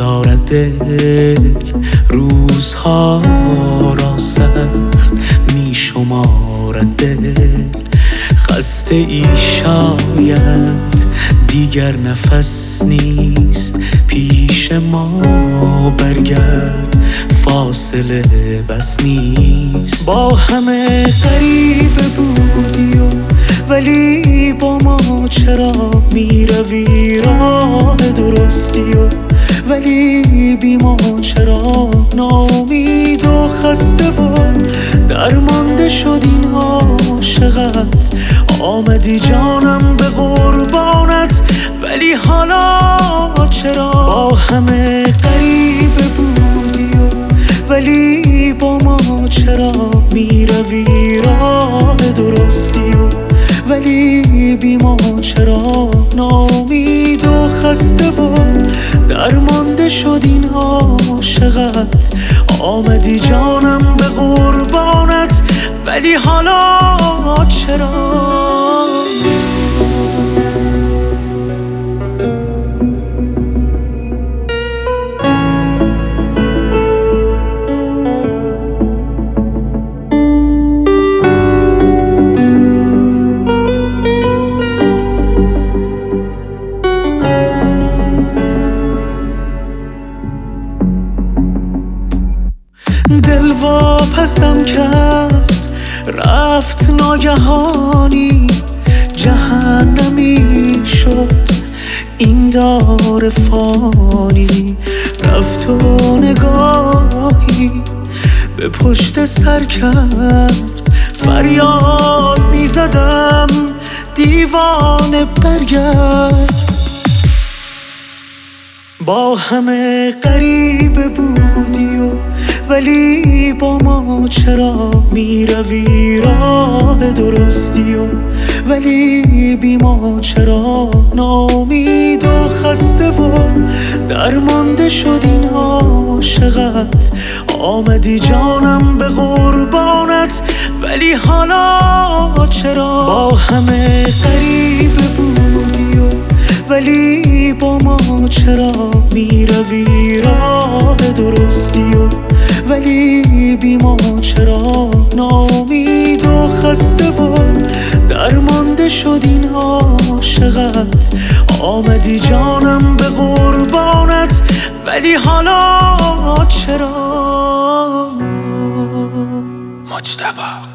میگذارد دل روزها را سخت میشمارد دل. خسته ای شاید دیگر نفس نیست پیش ما، برگرد فاصله بس نیست. با همه غریبه بودی ولی با ما چرا میروی راه درستی ولی بی ما چرا ناامید و خسته و درمانده شد این عاشقت. آمدی جانم به قربانت ولی حالا چرا؟ با همه غریبه بودی ولی با ما چرا میروی راه درستی ولی بی ما چرا ناامید و خسته و درمانده شد این عاشقت. آمدی جانم به قربانت ولی حالا چرا؟ دل واپسم کرد رفت ناگهانی، جهنمی شد این دار فانی. رفت و نگاهی به پشت سر کرد، فریاد میزدم دیوانه برگرد. با همه غریبه بودی ولی با ما چرا میروی راه درستی ولی بی ما چرا ناامید و خسته و درمانده شد این عاشقت. آمدی جانم به قربانت ولی حالا چرا؟ با همه غریبه بودی ولی با ما چرا میروی راه درستی ولی بی ما چرا ناامید و خسته و درمانده شد این عاشقت. آمدی جانم به قربانت ولی حالا چرا؟ مجتبی